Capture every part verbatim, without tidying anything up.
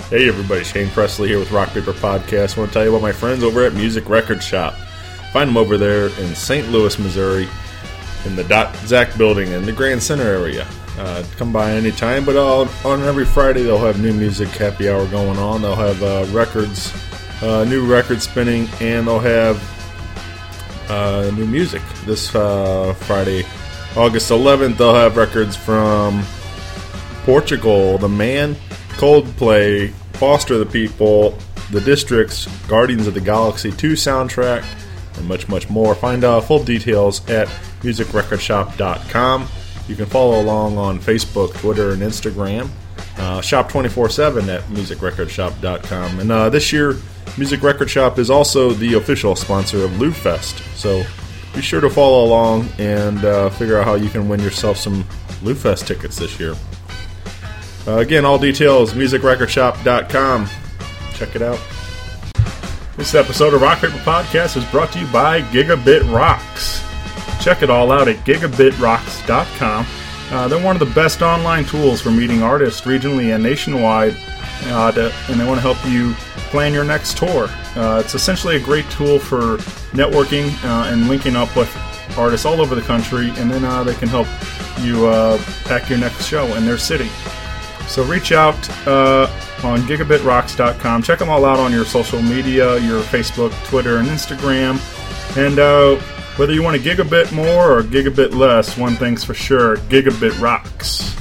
Hey everybody, Shane Presley here with Rock Paper Podcast. I want to tell you about my friends over at Music Record Shop. Find them over there in Saint Louis, Missouri, in the Dot Zack building in the Grand Center area. Uh, come by anytime, but uh, on every Friday they'll have new music happy hour going on. They'll have uh, records, uh, new records spinning, and they'll have uh, new music. This uh, Friday, August eleventh, they'll have records from Portugal, The Man, Coldplay, Foster the People, The Districts, Guardians of the Galaxy two soundtrack, and much, much more. Find out full details at music record shop dot com. You can follow along on Facebook, Twitter, and Instagram. Uh, shop twenty-four seven at music record shop dot com. And uh, this year, Music Record Shop is also the official sponsor of Lou Fest. So be sure to follow along and uh, figure out how you can win yourself some Lou Fest tickets this year. Uh, again, all details, music record shop dot com. Check it out. This episode of Rock Paper Podcast is brought to you by Gigabit Rocks. Check it all out at gigabit rocks dot com. Uh, they're one of the best online tools for meeting artists regionally and nationwide, uh, to, and they want to help you plan your next tour. Uh, it's essentially a great tool for networking uh, and linking up with artists all over the country, and then uh, they can help you uh, pack your next show in their city. So reach out uh, on gigabit rocks dot com. Check them all out on your social media, your Facebook, Twitter, and Instagram. And uh, whether you want a gigabit more or gigabit less, one thing's for sure, Gigabit rocks.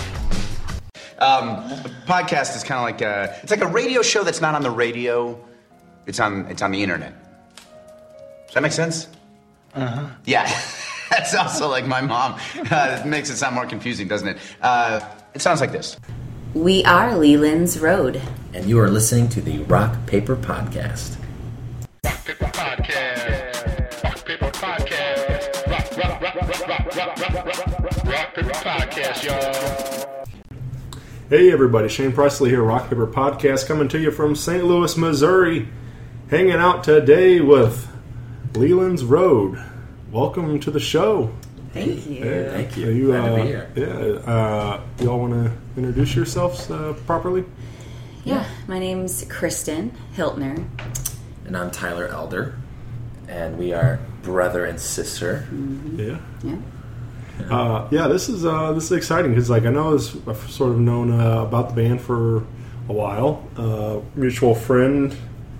Um, a podcast is kind of like a, it's like a radio show that's not on the radio. It's on, it's on the internet. Does that make sense? Uh-huh. Yeah. That's also like my mom. Uh, it makes it sound more confusing, doesn't it? Uh, it sounds like this. We are Leland's Road. And you are listening to the Rock Paper Podcast. Rock Paper Podcast. Rock Paper Podcast. Rock, rock, rock, rock, rock, rock, rock, rock, rock Paper Podcast, y'all. Hey everybody, Shane Presley here, Rock Paper Podcast, coming to you from Saint Louis, Missouri. Hanging out today with Leland's Road. Welcome to the show. Thank you. Hey, thank you. you Glad uh, to be here. Yeah, uh, you all want to introduce yourselves uh, properly? Yeah, my name's Kristen Hiltner. And I'm Tyler Elder. And we are brother and sister. Mm-hmm. Yeah. Yeah. Uh, yeah, this is uh, this is exciting because, like, I know this, I've sort of known uh, about the band for a while. Uh, mutual friend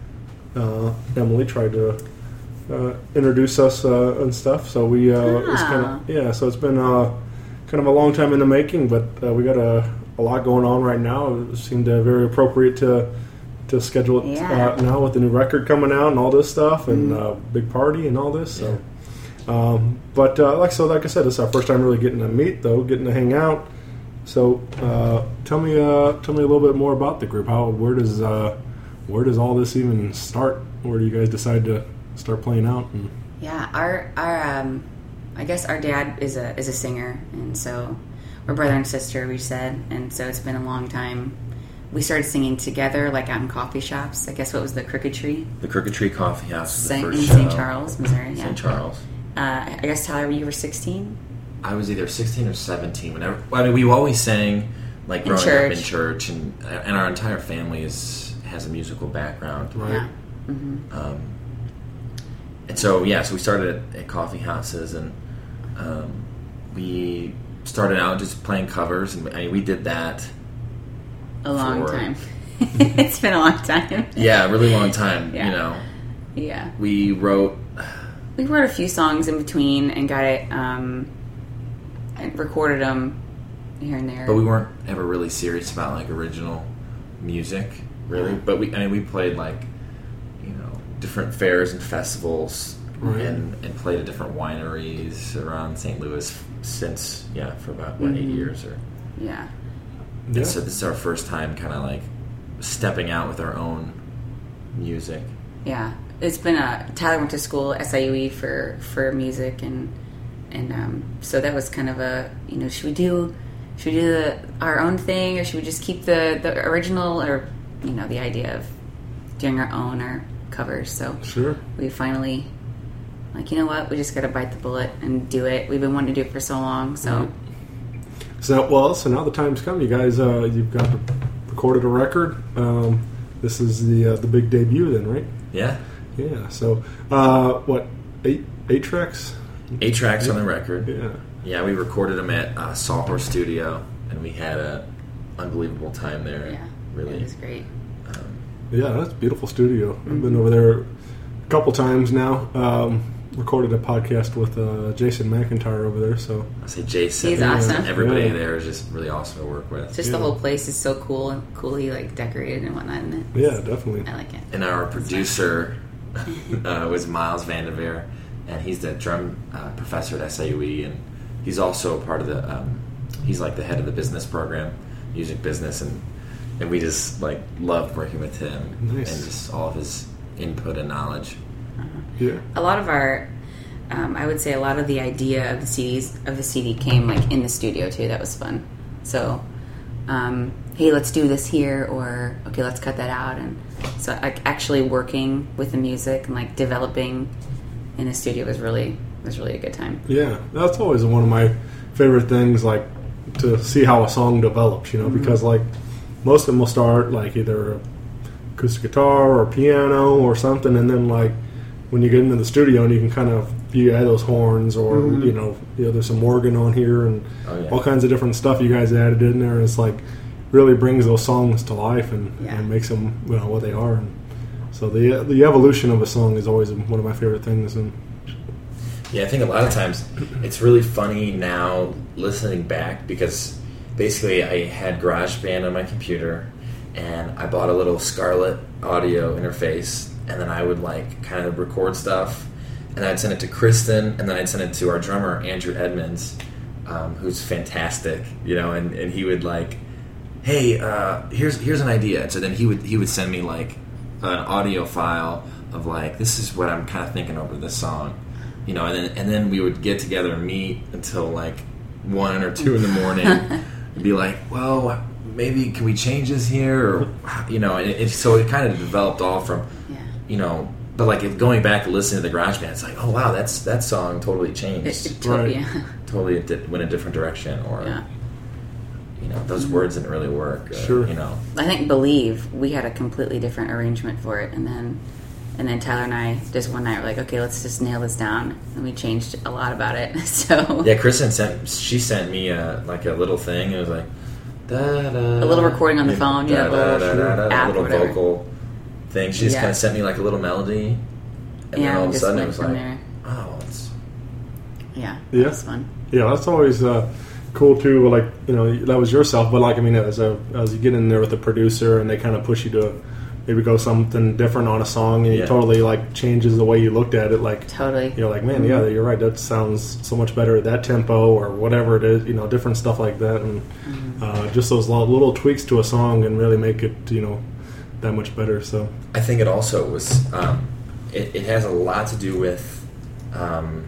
uh, Emily tried to uh, introduce us uh, and stuff, so we uh, ah. it was kind of yeah. So it's been uh, kind of a long time in the making, but uh, we got a, a lot going on right now. It seemed uh, very appropriate to to schedule it yeah. uh, now with the new record coming out and all this stuff and mm. uh, big party and all this. So. Yeah. Um, but uh, like so, like I said, this is our first time really getting to meet, though, getting to hang out. So, uh, tell me, uh, tell me a little bit more about the group. How, where does, uh, where does all this even start? Where do you guys decide to start playing out? And... Yeah, our our um, I guess our dad is a is a singer, and so we're brother and sister. We said, and so it's been a long time. We started singing together, like out in coffee shops. I guess what was the Crooked Tree? The Crooked Tree Coffee House was the Saint, first in show. Saint Charles, Missouri. Yeah. Saint Charles. Uh, I guess Tyler, you were sixteen. I was either sixteen or seventeen. Whenever, I mean, we always sang like growing church. up in church, and and our entire family is has a musical background. Right. Yeah. Mm-hmm. Um, and so yeah, so we started at, at coffee houses, and um, we started out just playing covers, and I mean, we did that A long for, time. It's been a long time. Yeah, a really long time. Yeah. You know, Yeah. we wrote. We wrote a few songs in between and got it, um, and recorded them here and there. But we weren't ever really serious about like original music, really. Yeah. But we, I mean, we played like, you know, different fairs and festivals, Right. and, and played at different wineries around Saint Louis since yeah for about what Mm-hmm. eight years or. Yeah. Yeah. So this is our first time, kind of like stepping out with our own music. Yeah. It's been a Tyler went to school S I U E for, for music, and and um, so that was kind of a, you know, should we do should we do the, our own thing, or should we just keep the, the original, or you know, the idea of doing our own or covers. So Sure. we finally like, you know what, we just got to bite the bullet and do it. We've been wanting to do it for so long, so Mm-hmm. So well, so now the time's come. You guys, uh, you've got the recorded a record. Um, this is the uh, the big debut, then, right? Yeah. Yeah. So, uh, what eight eight tracks? Eight tracks on the record. Yeah. Yeah, we recorded them at uh, Sawhorse Studio, and we had a unbelievable time there. Yeah, really, it was great. Um, Yeah, that's a beautiful studio. I've been over there a couple times now. Um, recorded a podcast with uh, Jason McIntyre over there. So I say Jason. He's awesome. Everybody Yeah. there is just really awesome to work with. Just Yeah. the whole place is so cool and coolly like decorated and whatnot. And it? yeah, definitely. I like it. And our producer uh, was Miles Vandeveer, and he's the drum uh, professor at S I U E, and he's also part of the. Um, he's like the head of the business program, music business, and and we just like loved working with him Nice. and just all of his input and knowledge. Yeah. A lot of our, um, I would say, a lot of the idea of the C Ds of the C D came like in the studio too. That was fun. So, um, hey, let's do this here, or okay, let's cut that out, and so like actually working with the music and like developing in the studio was really was really a good time. Yeah, that's always one of my favorite things, like to see how a song develops, you know, Mm-hmm. because like most of them will start like either acoustic guitar or piano or something, and then like when you get into the studio and you can kind of you add those horns or Mm-hmm. you know, you know there's some organ on here and Oh, yeah. all kinds of different stuff you guys added in there. It's like really brings those songs to life and, Yeah. and makes them, you know, what they are. And so the the evolution of a song is always one of my favorite things. And Yeah, I think a lot of times it's really funny now listening back because basically I had GarageBand on my computer and I bought a little Scarlett audio interface and then I would like kind of record stuff and I'd send it to Kristen and then I'd send it to our drummer Andrew Edmonds, um, who's fantastic, you know, and, and he would like, hey, uh, here's here's an idea. And so then he would he would send me like an audio file of like, this is what I'm kind of thinking over this song. You know, and then and then we would get together and meet until like one or two in the morning, and be like, "Well, maybe can we change this here?" Or you know, and it, it, so it kind of developed all from, Yeah. you know, but like if going back and listening to the GarageBand, it's like, "Oh wow, that's that song totally It, changed, it totally, Right. yeah. totally it did, went a different direction," or Yeah. you know, those words didn't really work. Or, Sure. you know, I think "Believe" we had a completely different arrangement for it, and then and then Tyler and I just one night were like, okay, let's just nail this down, and we changed a lot about it. So yeah, Kristen sent she sent me a, like a little thing. It was like da, da, A little recording on the phone, yeah, da, little da, da, da, da, app a or little whatever. vocal thing. She just Yeah. kind of sent me like a little melody, and Yeah, then all of a just sudden it went was from like, there. oh, it's yeah, Yeah. that was fun. yeah, that's always uh, cool too. Like, you know, that was yourself, but like, I mean, as a as you get in there with the producer and they kind of push you to maybe go something different on a song, and Yeah. it totally like changes the way you looked at it. Like, Totally. you're like, man, yeah, you're right. That sounds so much better at that tempo or whatever it is. You know, different stuff like that, and uh, just those lo- little tweaks to a song and really make it, you know, that much better. So I think it also was. Um, it, it has a lot to do with um,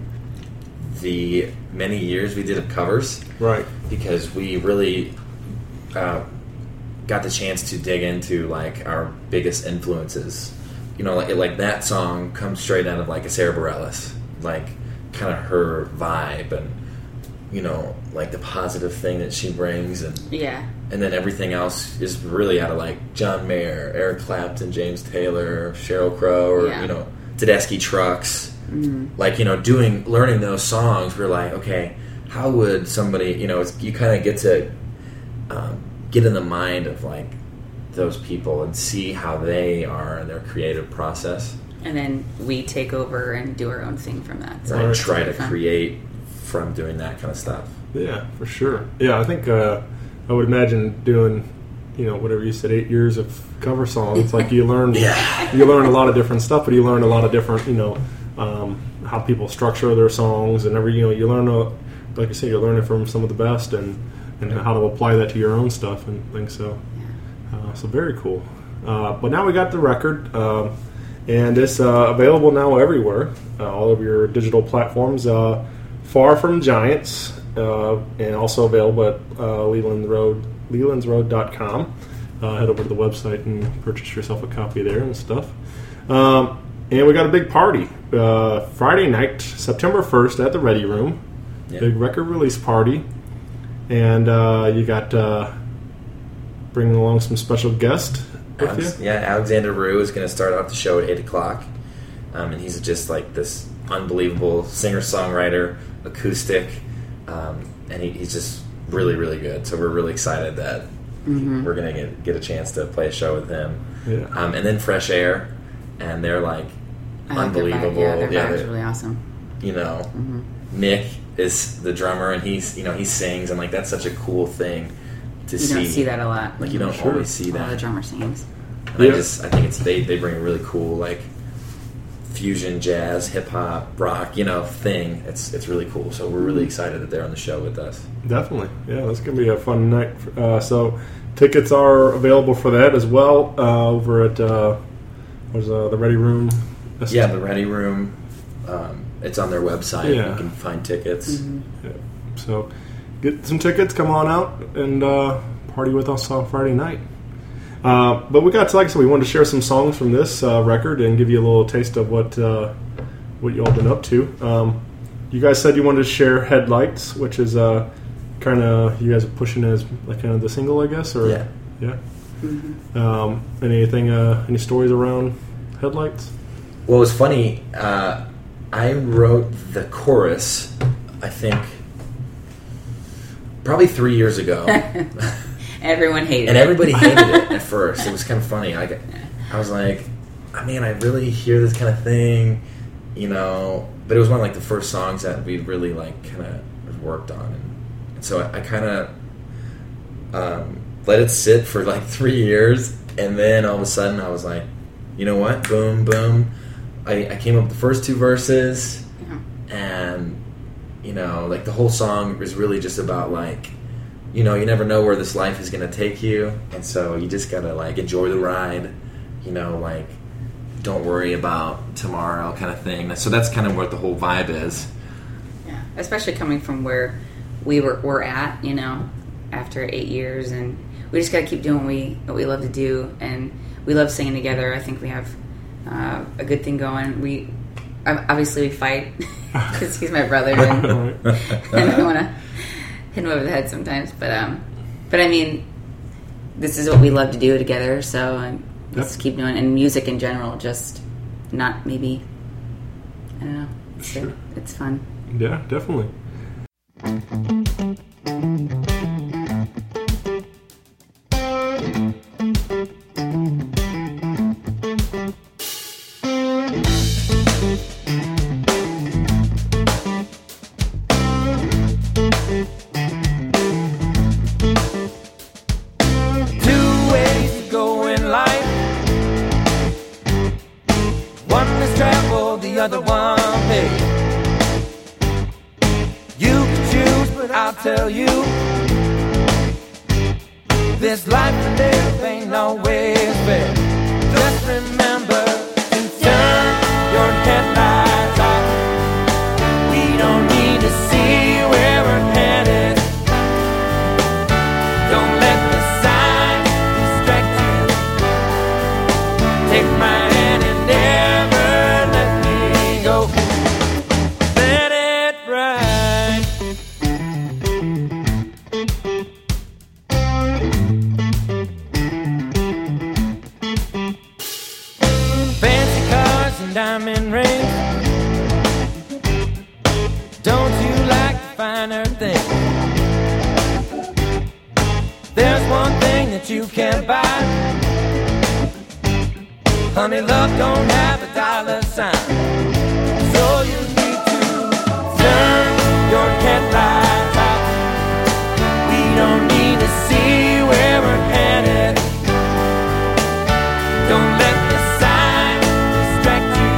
the many years we did of covers, right, because we really uh, got the chance to dig into like our biggest influences. You know, like like that song comes straight out of like a Sarah Bareilles, like kind of her vibe, and you know, like the positive thing that she brings, and Yeah. and then everything else is really out of like John Mayer, Eric Clapton, James Taylor, Sheryl Crow, or Yeah. you know, Tedeschi Trucks. Like, you know, doing learning those songs, we're like, okay, how would somebody, you know, it's, you kind of get to um, get in the mind of like those people and see how they are in their creative process, And then we take over and do our own thing from that. So and it's try really to fun. create from doing that kind of stuff. yeah, for sure. Yeah, I think uh, I would imagine doing, you know, whatever you said, eight years of cover songs. Like you learn, Yeah. you learn a lot of different stuff, but you learn a lot of different, you know, um, how people structure their songs and every, you know, you learn, a, like I said, you're learning from some of the best and, and how to apply that to your own stuff and things. So, uh, so very cool. Uh, but now we got the record, uh, and it's uh, available now everywhere, uh, all of your digital platforms. Uh, Far From Giants, uh, and also available at uh, Leland Road, lelands road dot com. Uh, head over to the website and purchase yourself a copy there and stuff. Um, and we got a big party uh, Friday night, September first, at the Ready Room. Yeah. Big record release party, and uh, you got uh, bringing along some special guest with Alex, you. yeah, Alexander Rue is going to start off the show at eight o'clock. Um, and he's just like this unbelievable singer-songwriter, acoustic, um, and he, he's just really, really good. So we're really excited that mm-hmm. we're going to get get a chance to play a show with him. Yeah. Um, and then Fresh Air, and they're like I unbelievable. Like their vibe. Yeah, their yeah, vibe's really awesome. You know, mm-hmm. Nick is the drummer, and he's you know he sings, and like that's such a cool thing to you see. You don't see that a lot. Like you don't sure. always see that. All the drummer sings. And yeah. I just I think it's they they bring a really cool like fusion, jazz, hip hop, rock, you know, thing. It's it's really cool. So we're really excited that they're on the show with us. Definitely, yeah, that's gonna be a fun night. Uh, so tickets are available for that as well uh, over at uh, what's uh, the Ready Room. Yeah, the Ready Room. Um, it's on their website. Yeah. You can find tickets. Mm-hmm. Yeah. So get some tickets. Come on out and uh, party with us on Friday night. Uh, but we got, like I said, we wanted to share some songs from this uh, record and give you a little taste of what uh, what you all been up to. Um, you guys said you wanted to share Headlights, which is uh, kind of you guys are pushing as like kind of the single, I guess, or Yeah. yeah. Mm-hmm. Um, anything? Uh, any stories around Headlights? Well, it was funny. Uh, I wrote the chorus, I think, probably three years ago. Everyone hated and it. everybody hated it at first. It was kind of funny. I, I was like, I mean, I really hear this kind of thing, you know. But it was one of like the first songs that we really like kind of worked on, and, and so I, I kind of um, let it sit for like three years, and then all of a sudden I was like, you know what? Boom, boom. I, I came up with the first two verses, Yeah. and you know, like the whole song is really just about like, you know, you never know where this life is going to take you, and so you just gotta like enjoy the ride, you know, like don't worry about tomorrow kind of thing. So that's kind of what the whole vibe is. Yeah, especially coming from where we were we're at, you know, after eight years, and we just got to keep doing what we what we love to do, and we love singing together. I think we have uh, a good thing going. We obviously we fight because he's my brother, and, and I want to hit him over the head sometimes. But um, but I mean, this is what we love to do together. So um, let's Yep. keep doing. And music in general, just not maybe. I don't know. It's, Sure. it's fun. Yeah, definitely. Two ways to go in life. One is travel, the other one pay. You can choose, but I'll tell you, this life to live ain't always fair. Just remember to turn your headlights off. We don't need to see where we're headed. Don't let the sign distract you. Take my hand and never let me go. Let it ride. Fancy cars and diamond rings. Don't you like the finer things? There's one thing that you can't buy. Honey, love don't have a dollar sign. So you need to turn your headlights off. We don't need to see where we're headed. Don't let the sign distract you.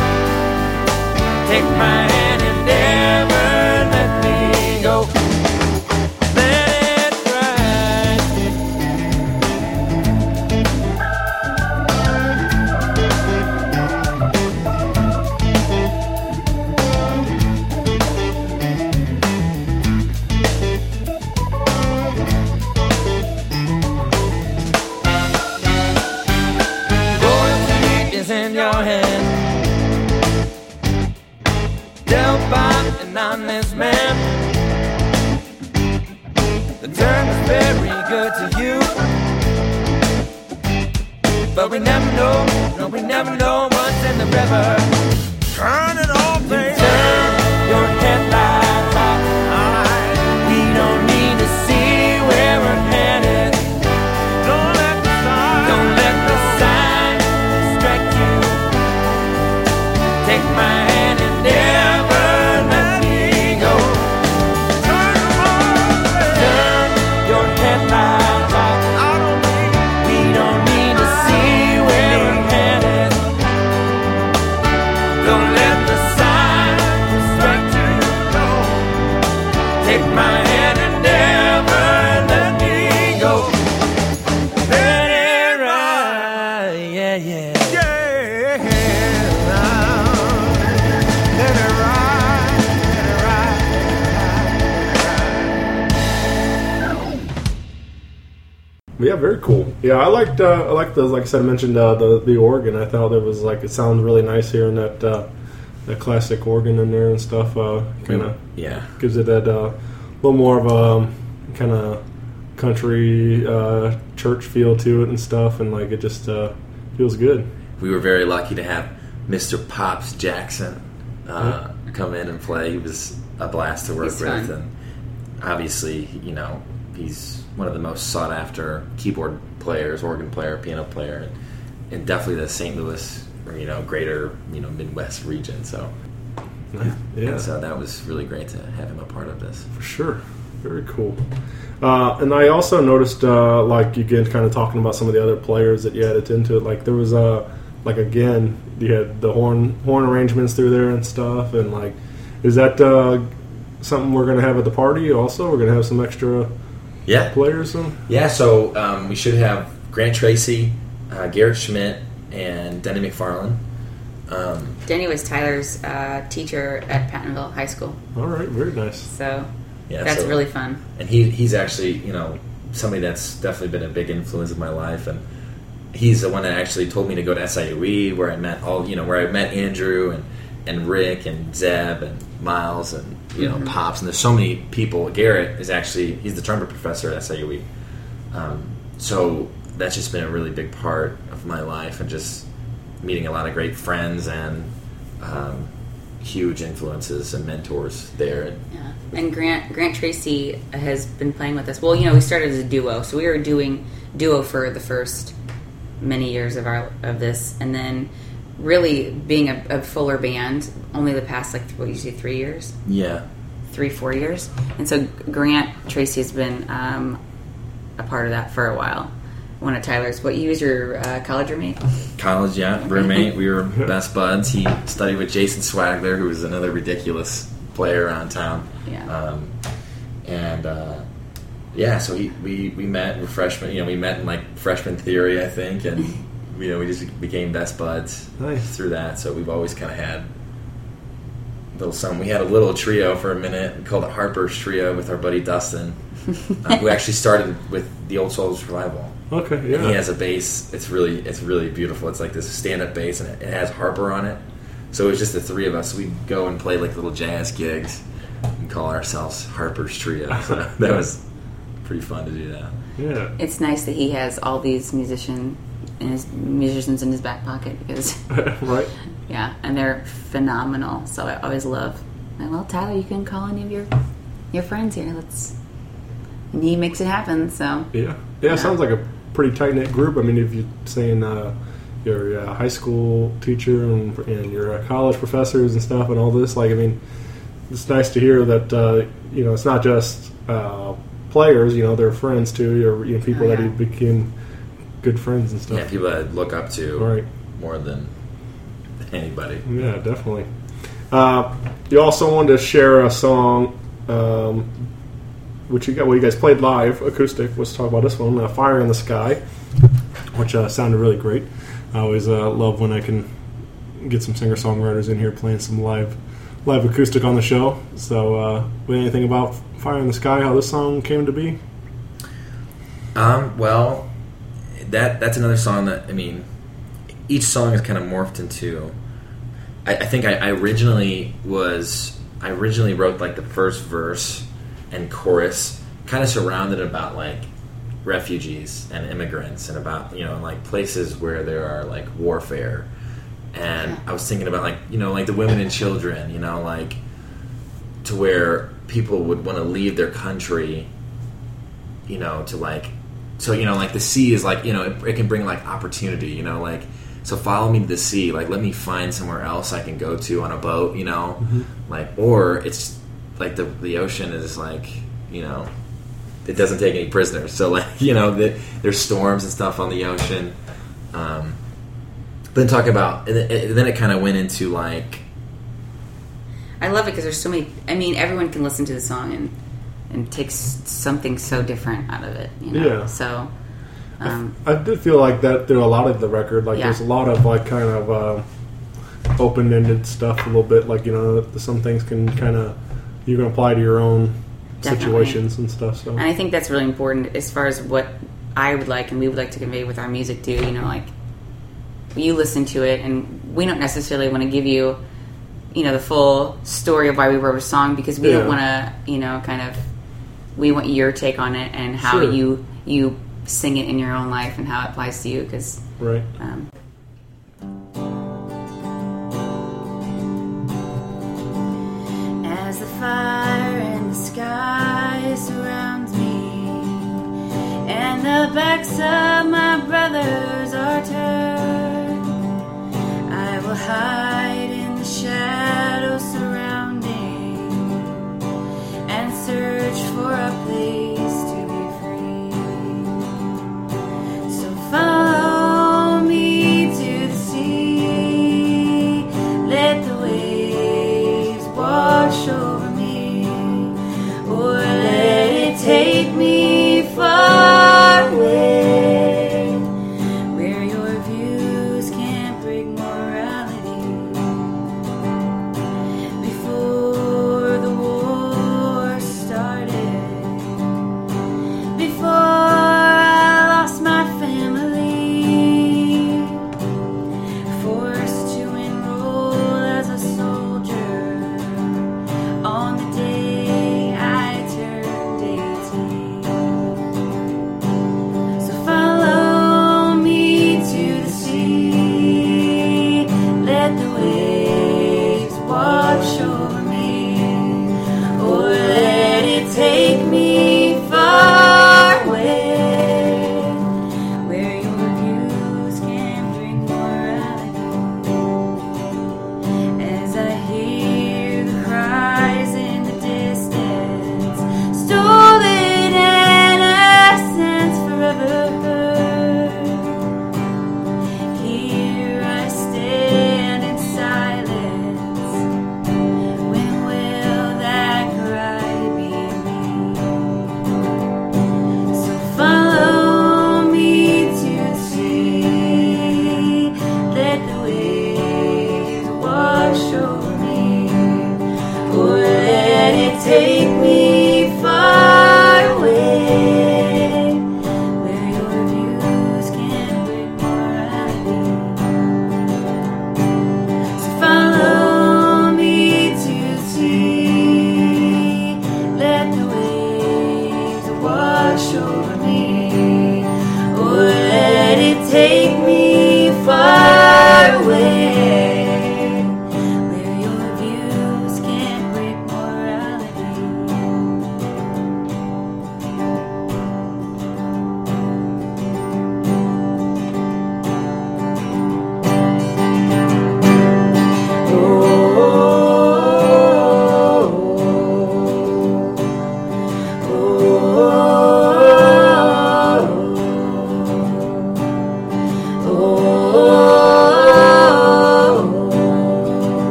Take my hand and never let me go. Let it ride. Royalty is in your hand. Dealt by an honest man. The term is very good to you. but we never know, no, we never know what's in the river. Turn it off, baby. Turn your headlights off. Alright. We don't need to see where we're headed. Don't let the sign, don't let the sign distract you. Take my hand and never let me go. Turn them on, baby. Turn your headlights off. I don't need, we don't need to see where we're headed. Don't let the sign distract you. No. Take my hand and never let me go. Let it ride, yeah, yeah. Yeah, let it ride, let it ride, Yeah, very cool. Yeah, I liked. Uh, I liked the like I said. I mentioned uh, the the organ. I thought it was like it sounds really nice hearing that uh, that classic organ in there and stuff. Uh, kind of Yeah. gives it that uh, little more of a kind of country uh, church feel to it and stuff, and like it just uh, feels good. We were very lucky to have Mister Pops Jackson uh, come in and play. He was a blast to work He's with, fun. and obviously, you know, he's one of the most sought after keyboard players, organ player, piano player, and, and definitely the Saint Louis, or, you know, greater, you know, Midwest region. So, Yeah, and so that was really great to have him a part of this. for sure. Very cool. Uh, and I also noticed, uh, like, you get kind of talking about some of the other players that you added into it. Like, there was, uh, like, again, you had the horn horn arrangements through there and stuff. And, like, is that uh, something we're going to have at the party also? We're going to have some extra Yeah. players? And Yeah, so um, we should have Grant Tracy, uh, Garrett Schmidt, and Denny McFarland. Um, Denny was Tyler's uh, teacher at Pattonville High School, all right, very nice. so yeah, that's so- really fun. And he he's actually, you know, somebody that's definitely been a big influence in my life, and he's the one that actually told me to go to S I U E, where I met all, you know, where I met Andrew and, and Rick and Zeb and Miles and, you know, Mm-hmm. Pops, and there's so many people. Garrett is actually, he's the trumpet professor at S I U E. Um, so that's just been a really big part of my life, and just meeting a lot of great friends and um, huge influences and mentors there. Yeah. And Grant Grant Tracy has been playing with us. Well, you know, we started as a duo, so we were doing duo for the first many years of our of this, and then really being a, a fuller band only the past like what you say three years, Yeah. three four years. And so Grant Tracy has been um, a part of that for a while. One of Tyler's. What you was your uh, college roommate? College, yeah, roommate. We were best buds. He studied with Jason Swagler, who was another ridiculous player around town. Yeah. Um, and uh, yeah, so he, we we met. We're freshmen. You know, we met in like freshman theory, I think, and you know, we just became best buds Nice. through that. So we've always kind of had a little something. We had a little trio for a minute called the Harper's Trio with our buddy Dustin, uh, who actually started with the Old Souls Revival. Okay, And yeah. he has a bass. It's really, it's really beautiful. It's like this stand-up bass, and it, it has Harper on it. So it was just the three of us. We'd go and play like little jazz gigs and call ourselves Harper's Trio. So that was pretty fun to do that. Yeah. It's nice that he has all these musician and his musicians in his back pocket because Right. yeah, and they're phenomenal. So I always love. Like, well, Tyler, you can call any of your your friends here. Let's. And he makes it happen. So Yeah. Yeah, Yeah. it sounds like a pretty tight-knit group. I mean, if you're saying uh, your uh, high school teacher and, and your uh, college professors and stuff and all this, like, I mean, it's nice to hear that, uh, you know, it's not just uh, players, you know, they're friends too, or, you know, people Oh, that yeah. you became good friends and stuff. Yeah, people that I look up to Right. more than anybody. Yeah, definitely. Uh, you also wanted to share a song, um, which you got. Well, you guys played live acoustic. Let's talk about this one, uh, "Fire in the Sky," which uh, sounded really great. I always uh, love when I can get some singer songwriters in here playing some live, live acoustic on the show. So, uh, anything about "Fire in the Sky"? How this song came to be? Um, well, that that's another song that, I mean, each song is kind of morphed into. I, I think I, I originally was I originally wrote like the first verse and chorus, kind of surrounded about like refugees and immigrants and about, you know, like places where there are like warfare. And I was thinking about like, you know, like the women and children, you know, like to where people would want to leave their country, you know, to like, so, you know, like the sea is like, you know, it, it can bring like opportunity, you know, like, so follow me to the sea, like let me find somewhere else I can go to on a boat, you know, mm-hmm. like, or it's like the the ocean is like, you know, it doesn't take any prisoners. So like, you know, the, there's storms and stuff on the ocean. Um, but then talk about, and then it kind of went into like, I love it because there's so many. I mean, everyone can listen to the song and and take s- something so different out of it. You know? Yeah. So. Um, I, I did feel like that through a lot of the record. Like, yeah. there's a lot of like kind of uh, open-ended stuff. A little bit like, you know, some things can kind of you can apply to your own Definitely. situations and stuff. So, and I think that's really important as far as what I would like and we would like to convey with our music too. You know, like you listen to it, and we don't necessarily want to give you, you know, the full story of why we wrote a song because we yeah. don't want to, you know, kind of. We want your take on it and how sure. you you. sing it in your own life and how it applies to you because right um, as the fire in the sky surrounds me and the backs of my brothers are turned, I will hide in the shadows surrounding and search for a place. Follow me to the sea, let the waves wash over me, or let it take me far away, where your views can't break morality. Before the war started, before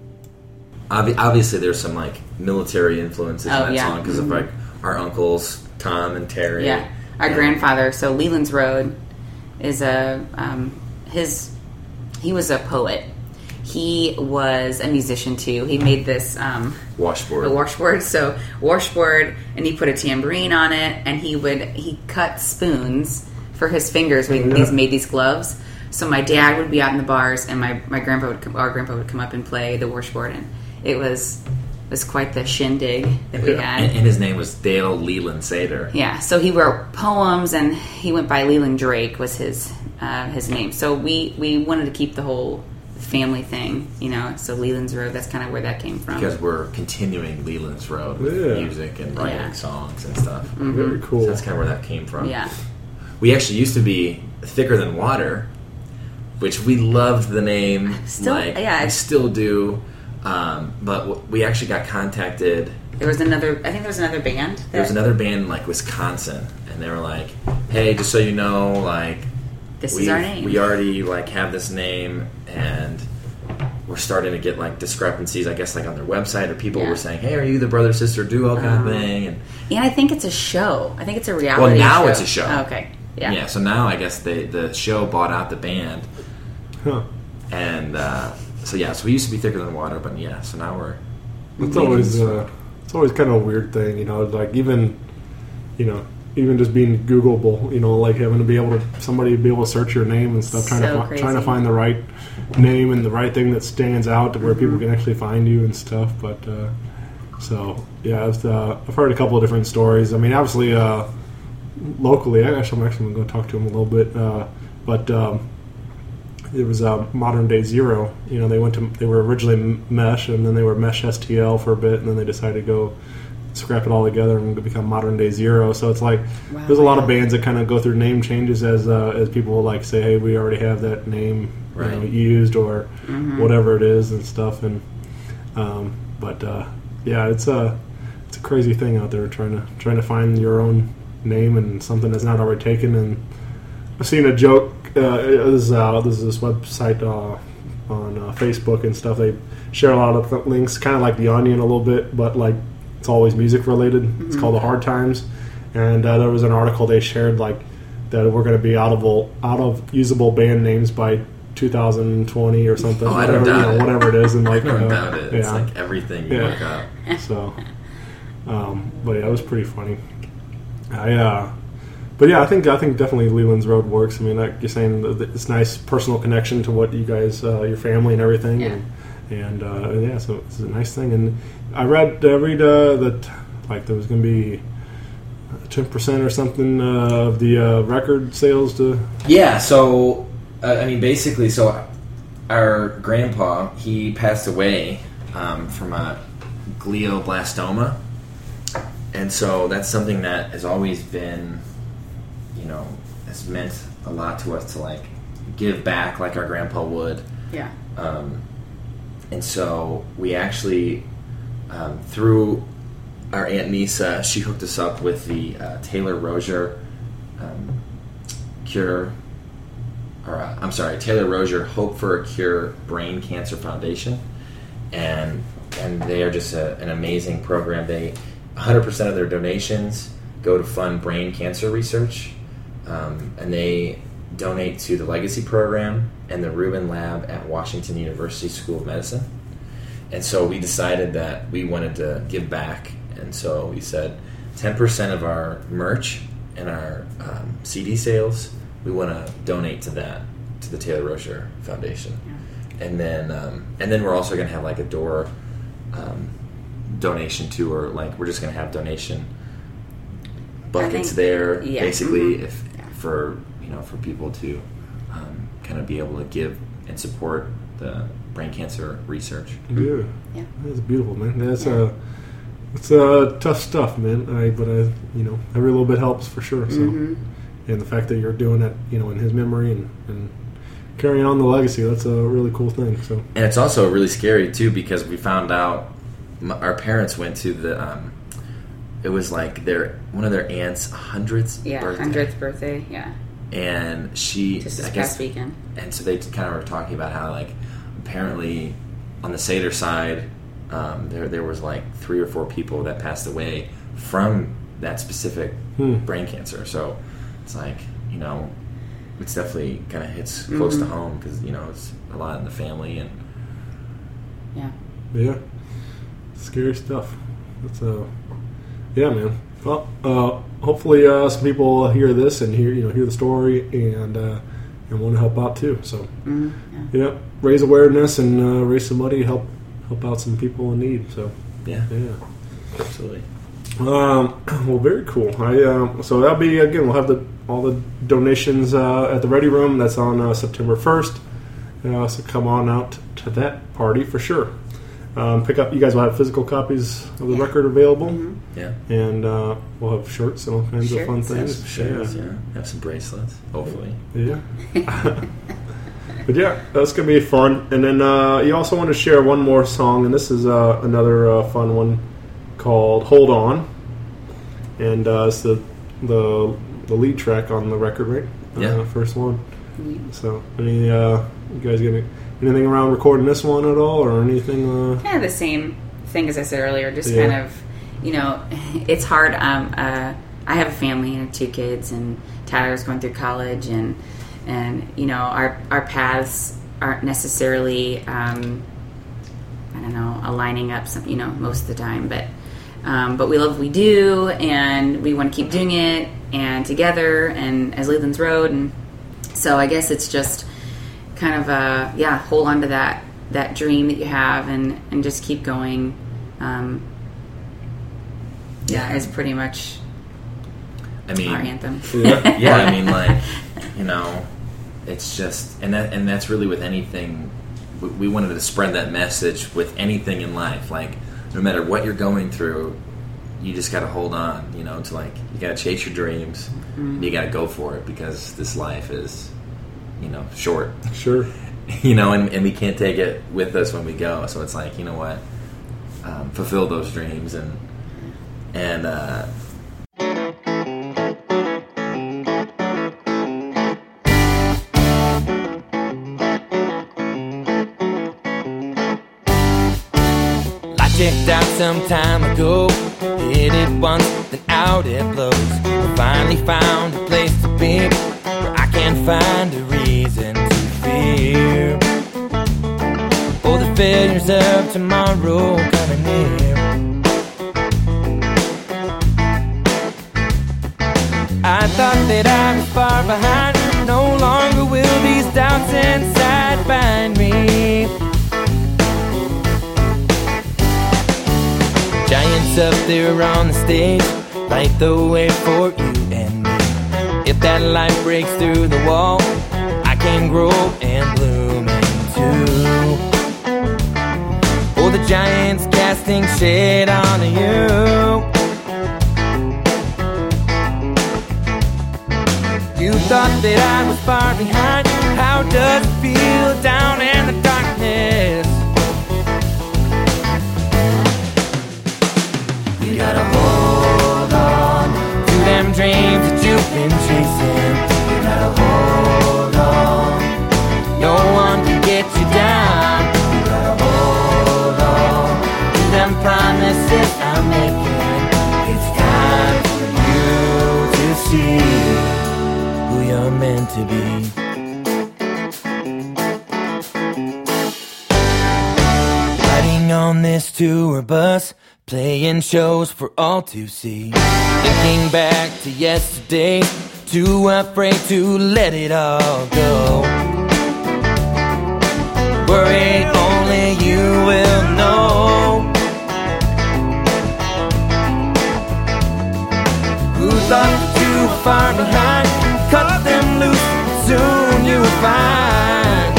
obviously there's some like military influences Oh, in that yeah. song because Mm-hmm. of like our uncles Tom and Terry. Yeah, our and, grandfather. So Leland's Road is a um, his. He was a poet. He was a musician too. He made this um, washboard. A washboard. So washboard, and he put a tambourine on it, and he would he cut spoons for his fingers when Yeah. he made these gloves. So my dad would be out in the bars, and my, my grandpa would come, our grandpa would come up and play the washboard, and it was it was quite the shindig that we Yeah. had. And, and his name was Dale Leland Sater. Yeah, so he wrote poems, and he went by Leland Drake was his uh, his name. So we, we wanted to keep the whole family thing, you know. So Leland's Road, that's kind of where that came from. Because we're continuing Leland's Road with Yeah. music and writing Yeah. songs and stuff. Very cool. So that's kind of where that came from. Yeah, We actually used to be Thicker Than Water, which we loved the name. Still- like, yeah, we it's- still do. Um, but w- we actually got contacted. there was another. I think there was another band. That, There was another band in like Wisconsin, and they were like, "Hey, just so you know, like, This we is our name. we already like have this name, and we're starting to get like discrepancies, I guess, like on their website, or people Yeah. were saying, "Hey, are you the brother sister duo kind Um, of thing?" And Yeah, I think it's a show. I think it's a reality. Well, now show. it's a show. Oh, okay. Yeah. yeah, so now I guess they the show bought out the band, Huh. and uh, so yeah, so we used to be Thicker Than Water, but yeah, so now we're It's always uh, it's always kind of a weird thing, you know. Like even you know even just being Googleable, you know, like having to be able to somebody be able to search your name and stuff, trying So to fi- crazy. trying to find the right name and the right thing that stands out to where Mm-hmm. people can actually find you and stuff. But uh, so yeah, I've, uh, I've heard a couple of different stories. I mean, obviously uh, locally, I actually I'm actually going to talk to him a little bit, uh, but. Um, It was uh, Modern Day Zero. You know, they went to they were originally Mesh, and then they were Mesh S T L for a bit, and then they decided to go scrap it all together and become Modern Day Zero. So it's like Wow. there's a lot of bands that kind of go through name changes as uh, as people will like say, hey, we already have that name you know, Right. used or Mm-hmm. whatever it is and stuff. And um, but uh, yeah, it's a it's a crazy thing out there trying to trying to find your own name and something that's not already taken. And I've seen a joke. Uh, there's, uh, there's this website uh, on uh, Facebook and stuff. They share a lot of th- links, kind of like The Onion a little bit, but like it's always music related. It's called The Hard Times, and uh, there was an article they shared like that we're going to be out of out of usable band names by two thousand twenty or something. Oh, I don't whatever, you doubt know, it. whatever it is, and like I don't uh, doubt it. It's yeah. like everything you Yeah. look up. So, um, but yeah, it was pretty funny. I, uh, but yeah, I think I think definitely Leland's Road works. I mean, like you're saying, th- th- it's nice personal connection to what you guys, uh, your family, and everything. Yeah. And, and uh, yeah, so it's a nice thing. And I read uh, read uh, that like there was going to be ten percent or something uh, of the uh, record sales to. Yeah, so uh, I mean, basically, so our grandpa he passed away um, from a glioblastoma, and so that's something that has always been, you know, has meant a lot to us to like give back, like our grandpa would. Yeah. Um, and so we actually, um, through our Aunt Nisa, she hooked us up with the uh, Taylor Rozier um, Cure, or uh, I'm sorry, Taylor Rozier Hope for a Cure Brain Cancer Foundation, and and they are just a, an amazing program. They one hundred percent of their donations go to fund brain cancer research, um, and they donate to the Legacy Program and the Rubin Lab at Washington University School of Medicine. And so we decided that we wanted to give back, and so we said ten percent of our merch and our um, C D sales, we want to donate to that, to the Taylor Rozier Foundation. Yeah. And then um, and then we're also going to have like a door um, donation tour. Like we're just going to have donation buckets think- there, yeah. basically, Mhm. if Yeah. for you know for people to um, kind of be able to give and support the brain cancer research. Yeah, Yeah. that's beautiful, man. That's Yeah. uh, it's uh, tough stuff, man. I, but I, you know, every little bit helps for sure. So, Mm-hmm. and the fact that you're doing that, you know, in his memory and, and carrying on the legacy, that's a really cool thing. So, And it's also really scary too because we found out m- our parents went to the. Um, it was like their one of their aunt's hundredth Yeah. birthday, Hundredth birthday. Yeah. and she Just this I guess past weekend. and so they kind of were talking about how like apparently on the Seder side um, there there was like three or four people that passed away from that specific Hmm. brain cancer. So it's like, you know, it's definitely kind of hits close Mhm. to home because, you know, it's a lot in the family. And Yeah. Yeah, scary stuff. That's uh, yeah, man. Well, uh, hopefully uh, some people hear this and hear you know hear the story and uh, and want to help out too. So Mhm. Yeah. yeah, raise awareness and uh, raise some money, help help out some people in need. So yeah, yeah. absolutely. Um, well, very cool. I um, so that'll be again. We'll have the all the donations uh, at the Ready Room. That's on uh, September first. Uh, so come on out to that party for sure. Um, pick up. You guys will have physical copies of the Yeah. record available, Mhm. Yeah. and uh, we'll have shirts and all kinds of fun Shirts. Have things. some shirts, yeah. Have some bracelets, hopefully. Yeah. But yeah, that's gonna be fun. And then uh, you also want to share one more song, and this is uh, another uh, fun one called "Hold On," and uh, it's the the the lead track on the record, right? Yeah. Uh, first one. Mhm. So, any uh, you guys gonna anything around recording this one at all, or anything? Uh, Kind of the same thing as I said earlier. Just Yeah. kind of, you know, it's hard. Um, uh, I have a family and two kids, and Tyler's going through college, and and you know, our our paths aren't necessarily, um, I don't know, aligning up. Some, you know, most of the time, but um, but we love what we do, and we want to keep doing it, and together, and as Leland's Road, and so I guess it's just kind of uh yeah, hold on to that that dream that you have, and and just keep going. Um, yeah, Yeah. is pretty much I mean, our anthem. yeah. yeah, I mean, like, you know, it's just, and that, and that's really with anything. We, we wanted to spread that message with anything in life. Like, no matter what you're going through, you just got to hold on. You know, to like, you got to chase your dreams. And you got to go for it because this life is, you know, short. Sure. You know, and, and we can't take it with us when we go. So it's like, you know what, um, fulfill those dreams and and. uh Checked out some time ago, hit it once, then out it blows. I finally found a place to be where I can't find a reason to fear. Oh, the failures of tomorrow coming near. I thought that I was far behind, no longer will these doubts inside bind me. Giants up there on the stage, light the way for you and me. If that light breaks through the wall, I can grow and bloom too. Oh, the giants casting shade on you. You thought that I was far behind. How does it feel down in the darkness? You gotta hold on to them dreams that you've been chasing. You gotta hold on. No one can get you down. You gotta hold on to them promises I'm making. It's time for you to see who you're meant to be. Riding on this tour bus, playing shows for all to see. Thinking back to yesterday, too afraid to let it all go. Worried only you will know. Who thought that you were far behind? Cut them loose, soon you'll find.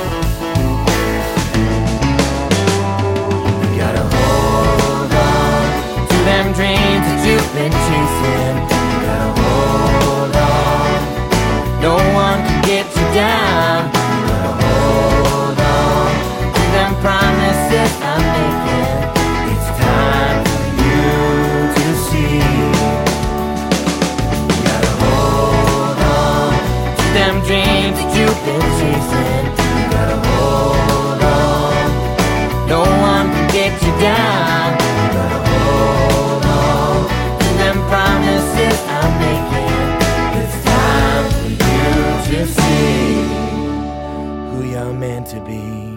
You gotta hold on to them dreams that you've been chasing. You gotta hold on. No one can get you down. You gotta hold on to them promises I'm making. It's time for you to see. You gotta hold on to them dreams that you've been chasing. You gotta hold on. No one can get you down. You gotta hold on to them promises to be.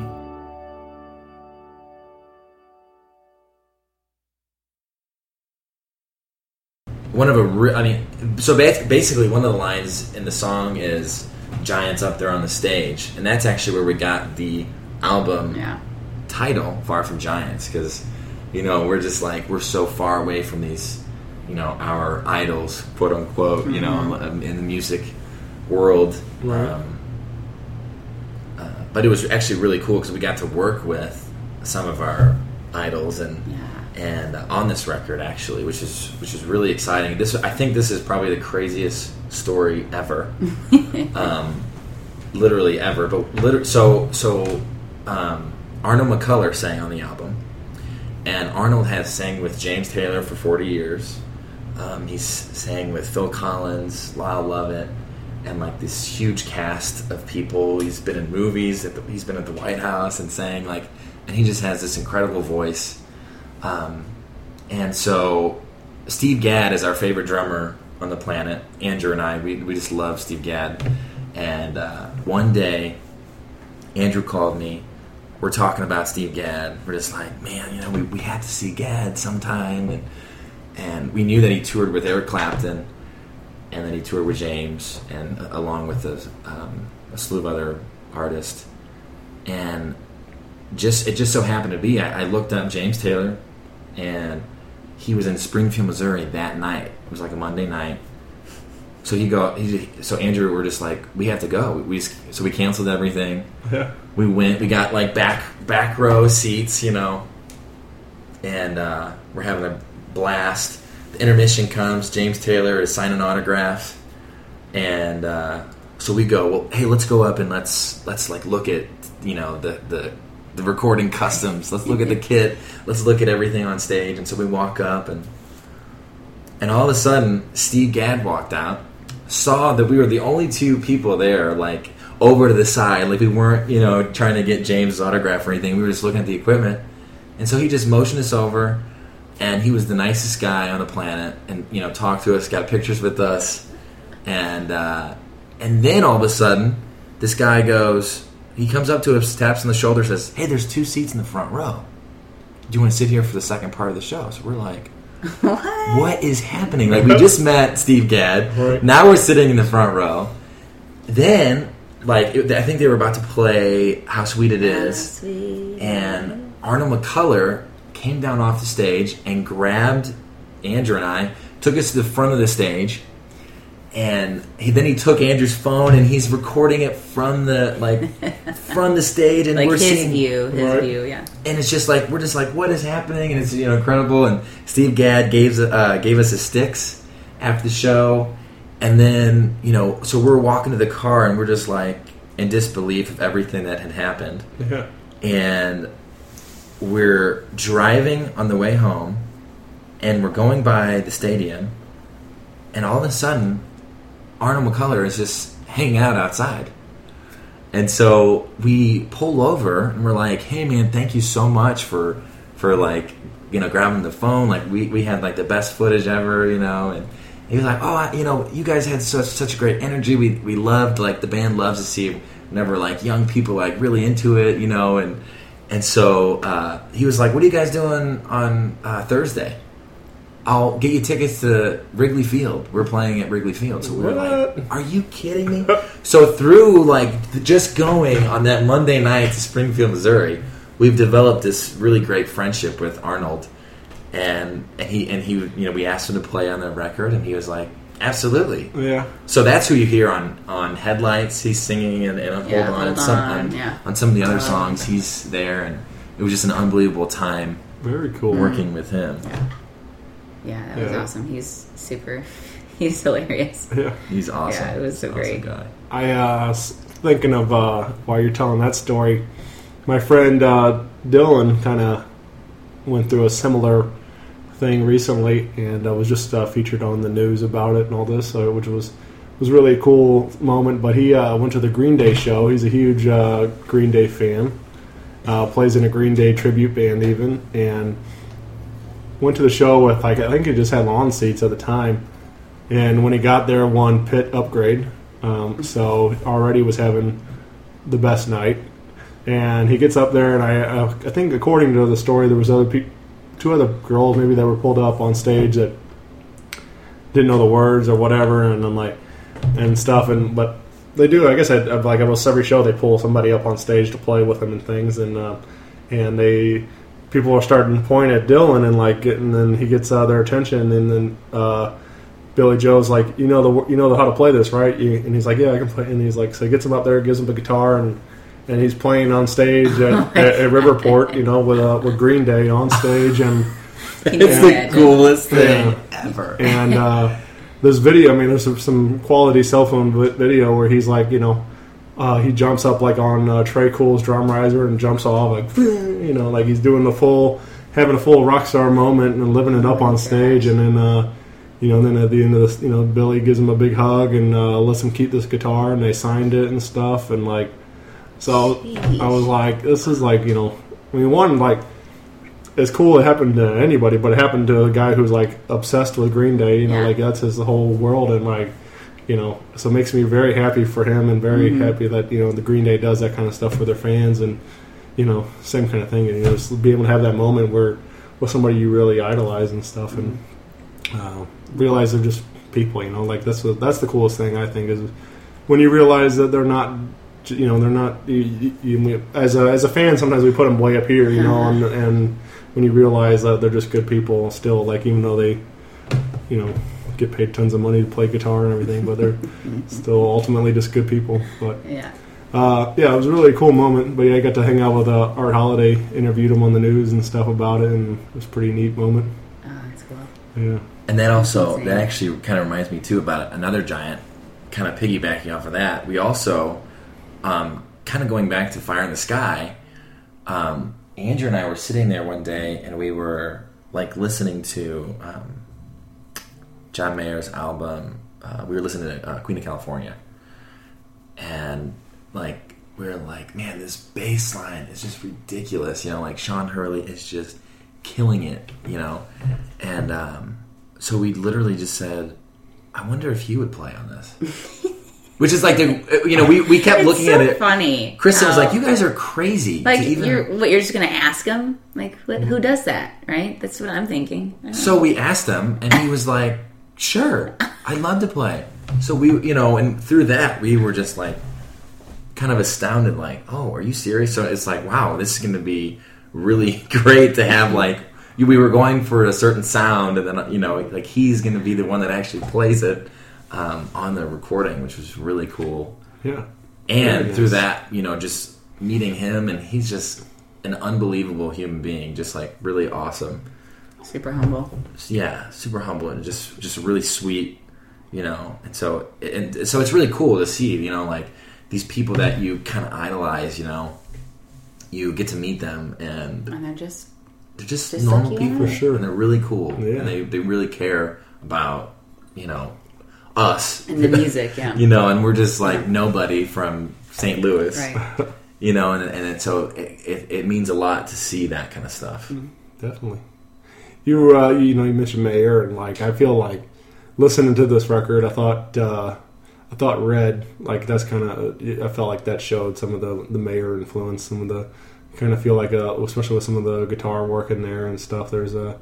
One of a, re- I mean, so ba- basically one of the lines in the song is "Giants up there on the stage," and that's actually where we got the album Yeah. title, "Far from Giants," because you know we're just like we're so far away from these, you know, our idols, quote unquote, you know, in the music world. Right. Um, uh, but it was actually really cool because we got to work with some of our idols and. Yeah. And uh, on this record, actually, which is which is really exciting. This I think this is probably the craziest story ever, um, literally ever. But liter- so so um, Arnold McCuller sang on the album, and Arnold has sang with James Taylor for forty years. Um, he's sang with Phil Collins, Lyle Lovett, and like this huge cast of people. He's been in movies. At the, he's been at the White House and sang like, and he just has this incredible voice. Um, and so Steve Gadd is our favorite drummer on the planet. Andrew and I, we, we just love Steve Gadd. And uh, one day, Andrew called me. We're talking about Steve Gadd. We're just like, man, you know, we, we have to see Gadd sometime. And, and we knew that he toured with Eric Clapton, and then he toured with James, and uh, along with a, um, a slew of other artists. And just it just so happened to be, I, I looked up James Taylor, and he was in Springfield, Missouri that night. It was like a Monday night. So he go. He, so Andrew, we're just like, we have to go. We just, so we canceled everything. Yeah. We went. We got like back back row seats, you know, and uh, we're having a blast. The intermission comes. James Taylor is signing autographs, and uh, so we go. Well, hey, let's go up and let's let's like look at, you know, the the. the recording customs. Let's look at the kit. Let's look at everything on stage. And so we walk up, and and all of a sudden, Steve Gadd walked out, saw that we were the only two people there, like over to the side, like we weren't, you know, trying to get James' autograph or anything. We were just looking at the equipment, and so he just motioned us over, and he was the nicest guy on the planet, and you know, talked to us, got pictures with us, and uh, and then all of a sudden, this guy goes. He comes up to us, taps on the shoulder, says, "Hey, there's two seats in the front row. Do you want to sit here for the second part of the show?" So we're like, What? what is happening? Like, we just met Steve Gadd. Right. Now we're sitting in the front row. Then, like, it, I think they were about to play How Sweet It Is. Sweet. And Arnold McCuller came down off the stage and grabbed Andrew and I, took us to the front of the stage. And he, then he took Andrew's phone and he's recording it from the like from the stage, and Like we're his seeing view, his Right. view, yeah. and it's just like we're just like, what is happening? And it's, you know, incredible. And Steve Gadd gave uh, gave us his sticks after the show, and then, you know, so we're walking to the car and we're just like in disbelief of everything that had happened. Yeah. And we're driving on the way home, and we're going by the stadium, and all of a sudden, Arnold McCuller is just hanging out outside. And so we pull over and we're like, "Hey man, thank you so much for for like, you know, grabbing the phone. Like we, we had like the best footage ever, you know." And he was like, "Oh, I, you know, you guys had such such great energy. We we loved, like, the band loves to see whenever like young people like really into it, you know." And and so uh, he was like, "What are you guys doing on uh, Thursday? I'll get you tickets to Wrigley Field. We're playing at Wrigley Field." So we were What? like, "Are you kidding me?" So through like just going on that Monday night to Springfield, Missouri, we've developed this really great friendship with Arnold, and and he and he you know, we asked him to play on the record, and he was like, "Absolutely." Yeah. So that's who you hear on, on Headlights. He's singing, and, and on Yeah, Hold On, and Hold some, On, on, yeah. on some of the other Um, songs. He's there, and it was just an unbelievable time Very cool. working with him. Yeah. Yeah, that was Yeah. awesome. He's super, he's hilarious. Yeah. He's awesome. Yeah, it was so Awesome great. guy. I uh, was thinking of uh, while you're telling that story, my friend uh, Dylan kind of went through a similar thing recently, and uh, was just uh, featured on the news about it and all this, so, which was was really a cool moment. But he uh, went to the Green Day show. He's a huge uh, Green Day fan. Uh, plays in a Green Day tribute band even, and went to the show with, like, I think he just had lawn seats at the time. And when he got there, won pit upgrade. Um, so already was having the best night. And he gets up there, and I uh, I think according to the story, there was other pe- two other girls maybe that were pulled up on stage that didn't know the words or whatever, and I'm like and stuff. And but they do. I guess I like almost every show they pull somebody up on stage to play with them and things, and uh, and they people are starting to point at Dylan and like getting, and then he gets uh, their attention, and then uh, Billy Joe's like, you know the you know the, how to play this, right? You, and he's like, yeah, I can play. And he's like, so he gets him up there, gives him the guitar, and and he's playing on stage at, Oh at, at Riverport, you know, with uh, with Green Day on stage, and It's the coolest thing Yeah. ever. and uh, this video, I mean, there's some, some quality cell phone vi- video where he's like, you know, uh, he jumps up like on uh, Trey Cool's drum riser and jumps off like, you know, like he's doing the full, having a full rock star moment and living it up on stage, and then. Uh, You know, and then at the end of this, you know, Billy gives him a big hug and uh, lets him keep this guitar, and they signed it and stuff, and like, so Jeez. I was like, this is like, you know, I mean, one like, it's cool it happened to anybody, but it happened to a guy who's like obsessed with Green Day, you know, Yeah. like that's his whole world, and like, you know, so it makes me very happy for him and very Mm-hmm. happy that you know the Green Day does that kind of stuff for their fans, and you know, same kind of thing, and you know, just be able to have that moment where with somebody you really idolize and stuff, and. Uh, realize they're just people, you know. Like that's the, that's the coolest thing I think is when you realize that they're not, you know, they're not. You, you, you, as a as a fan, sometimes we put them way up here, you know, and, and when you realize that they're just good people, still, like even though they, you know, get paid tons of money to play guitar and everything, but they're still ultimately just good people. But Yeah. uh, yeah, it was a really cool moment. But yeah, I got to hang out with uh, Art Holiday, interviewed him on the news and stuff about it, and it was a pretty neat moment. Oh, that's cool. Yeah. And that also, Insane. that actually kind of reminds me too about another giant, kind of piggybacking off of that. We also, um, kind of going back to Fire in the Sky, um, Andrew and I were sitting there one day and we were like listening to um, John Mayer's album. Uh, we were listening to uh, Queen of California. And like, we were like, man, this bass line is just ridiculous. You know, like Sean Hurley is just killing it, you know? And, um, so we literally just said, I wonder if he would play on this. Which is like, the, you know, we, we kept It's looking so at it. funny. Kristen was how- like, you guys are crazy. Like to even... you're, what, you're just gonna ask him? Like, what, who does that? Right? That's what I'm thinking. I don't So know. we asked him, and he was like, sure, I'd love to play. So we, you know, and through that, we were just like, kind of astounded, like, oh, are you serious? So it's like, wow, this is going to be really great to have, like, we were going for a certain sound, and then, you know, like, he's going to be the one that actually plays it um, on the recording, which was really cool. Yeah. And Very through nice. that, you know, just meeting him, and he's just an unbelievable human being, just, like, really awesome. super humble. Yeah, super humble and just just really sweet, you know. And so and so it's really cool to see, you know, like these people that you kind of idolize, you know, you get to meet them and And they're just they're just, just normal like you people, are. For sure. and they're really cool, Yeah. and they they really care about, you know, us in the music, yeah. you know, and we're just like nobody from Saint Louis, Right. you know, and and it, so it, it it means a lot to see that kind of stuff. Definitely. You uh, you know you mentioned Mayer, and like I feel like listening to this record, I thought uh, I thought Red, like that's kind of I felt like that showed some of the the Mayer influence, some of the kind of feel like uh, especially with some of the guitar work in there and stuff. There's a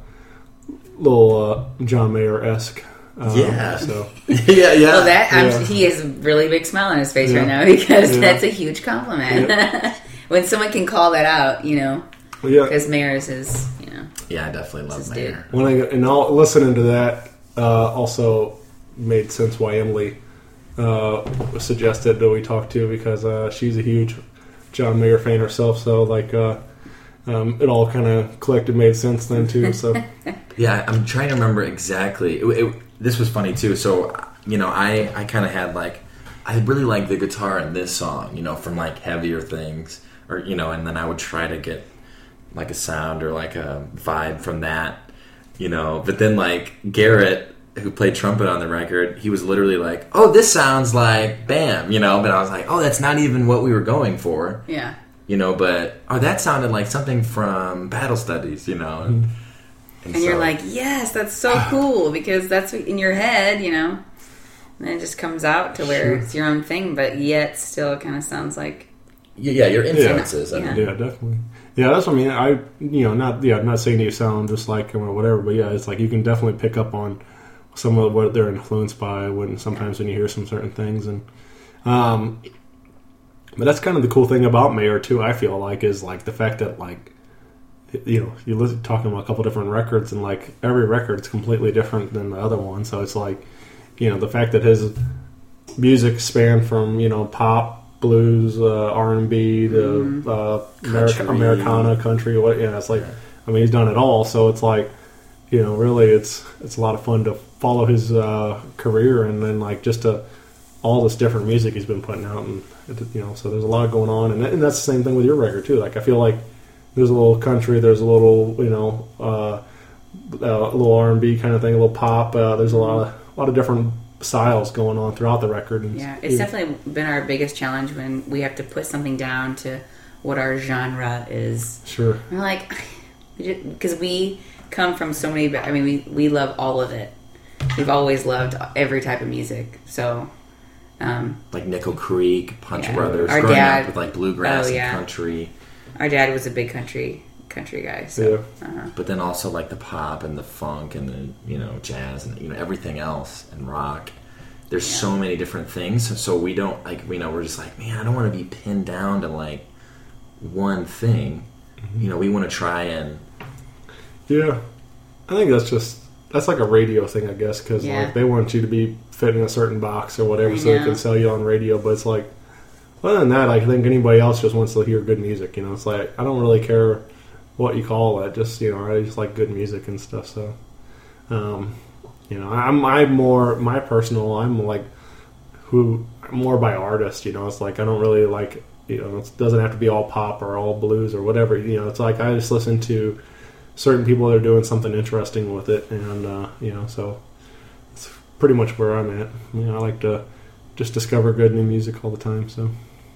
little uh, John Mayer esque. Um, Yeah. So yeah, yeah. Well, that I'm, Yeah. he has a really big smile on his face Yeah. right now because Yeah. that's a huge compliment. When someone can call that out, you know, yeah. because Mayer's is, you know, Yeah, I definitely love This is Mayer. When I and all, listening to that uh, also made sense why Emily uh, suggested that we talk to because uh, she's a huge John Mayer fan herself. So like uh, um, it all kind of clicked and made sense then too. So Yeah, I'm trying to remember exactly. It, it, this was funny too. So, you know, I, I kind of had like, I really like the guitar in this song, you know, from like heavier things, or you know, and then I would try to get like a sound or like a vibe from that, you know. But then like Garrett, who played trumpet on the record, he was literally like, "Oh, this sounds like Bam," you know. But I was like, "Oh, that's not even what we were going for." yeah. You know, but oh, that sounded like something from Battle Studies, you know. And, And you're so- like, yes, that's so cool because that's what, in your head, you know. And then it just comes out to where Sure. it's your own thing, but yet still kind of sounds like yeah, your influences. Yeah. I mean, Yeah, definitely. Yeah, that's what I mean. I, you know, not yeah, I'm not saying you sound just like him or whatever, but yeah, it's like you can definitely pick up on some of what they're influenced by when sometimes when you hear some certain things, and um, but that's kind of the cool thing about Mayer too. I feel like is like the fact that like you know you listen talking about a couple different records, and like every record's completely different than the other one. So it's like you know the fact that his music spanned from you know pop. Blues, uh, R and B, the Mm-hmm. uh, America, Country. Americana, country. What? Yeah, it's like, I mean, he's done it all. So it's like, you know, really, it's it's a lot of fun to follow his uh, career, and then like just to all this different music he's been putting out, and you know, so there's a lot going on, and, and that's the same thing with your record too. Like I feel like there's a little country, there's a little, you know, uh, a little R and B kind of thing, a little pop. Uh, there's a lot of a lot of different styles going on throughout the record. And Yeah, it's definitely been our biggest challenge when we have to put something down to what our genre is. Sure. We're like, because we come from so many. I mean, we we love all of it. We've always loved every type of music. So, um, like Nickel Creek, Punch Yeah. Brothers, Our growing dad- up with like bluegrass Oh, yeah. and country, our dad was a big country country guy. So, uh, but then also like the pop and the funk and the you know jazz and you know everything else and rock. There's so many different things, so, so we don't like you know we're just like man, I don't want to be pinned down to like one thing. Mm-hmm. You know, we want to try and Yeah, I think that's just that's like a radio thing, I guess, because Yeah. like they want you to be fit in a certain box or whatever, I so they know. can sell you on radio. But it's like, other than that, I think anybody else just wants to hear good music. You know, it's like I don't really care what you call it. Just you know, I just like good music and stuff. So, um, you know, I'm I'm more my personal. I'm like who I'm more by artist. You know, it's like I don't really like you know it doesn't have to be all pop or all blues or whatever. You know, it's like I just listen to certain people that are doing something interesting with it, and uh, you know, so it's pretty much where I'm at. You know, I like to just discover good new music all the time. So,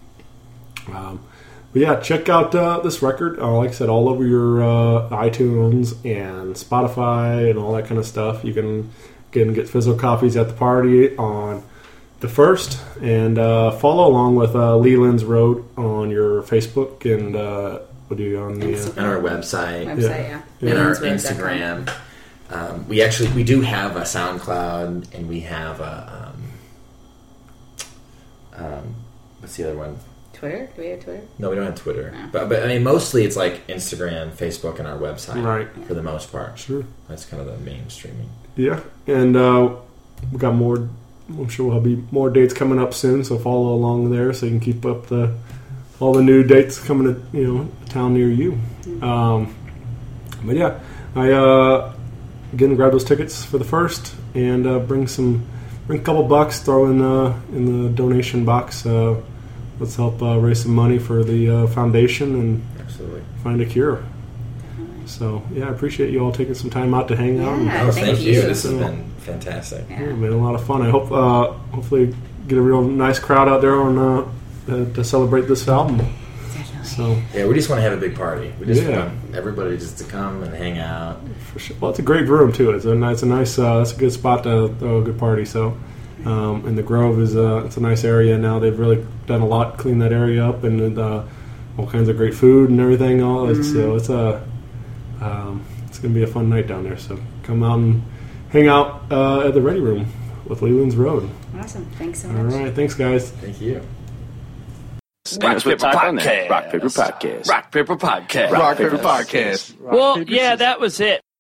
um, but yeah, check out uh, this record. Uh, like I said, all over your uh, iTunes and Spotify and all that kind of stuff. You can again get physical copies at the party on the first, and uh, follow along with uh, Leland's Road on your Facebook and. Uh, what do you on the uh, on our website, website, yeah, and our Lelands Road dot com. Instagram. Um, we actually we do have a SoundCloud, and we have a um, um, what's the other one? Twitter? Do we have Twitter? No, we don't have Twitter. No. But but I mean, mostly it's like Instagram, Facebook, and our website, Right. For the most part, Sure. That's kind of the mainstreaming. Yeah, and uh, we got more. I'm sure we'll be more dates coming up soon, so follow along there so you can keep up the all the new dates coming to you know a town near you. Um, but yeah, I uh, again grab those tickets for the first and uh, bring some bring a couple bucks, throw in uh, in the donation box. Uh, let's help uh, raise some money for the uh, foundation and Absolutely. find a cure. So yeah, I appreciate you all taking some time out to hang out. and- Yeah. Oh, thank thank, you. you. This has Yeah. been fantastic. Yeah. It's been a lot of fun. I hope, uh, hopefully, get a real nice crowd out there on uh, uh, to celebrate this album. Definitely. So, Yeah, we just want to have a big party. We just Yeah. want everybody just to come and hang out. for sure. Well, it's a great room too. It's a nice, a nice, uh, it's a good spot to throw a good party. So, um, and the Grove is uh, it's a nice area now. They've really done a lot, clean that area up, and uh, all kinds of great food and everything. All it's, so it's a, um, it's gonna be a fun night down there. So come out and hang out uh, at the Ready Room with Leland's Road. Awesome. Thanks so All much. right, thanks guys. Thank you. Rock Paper Podcast. Rock Paper Podcast. Rock Paper Podcast. Rock Paper Podcast. Well, yeah, that was it.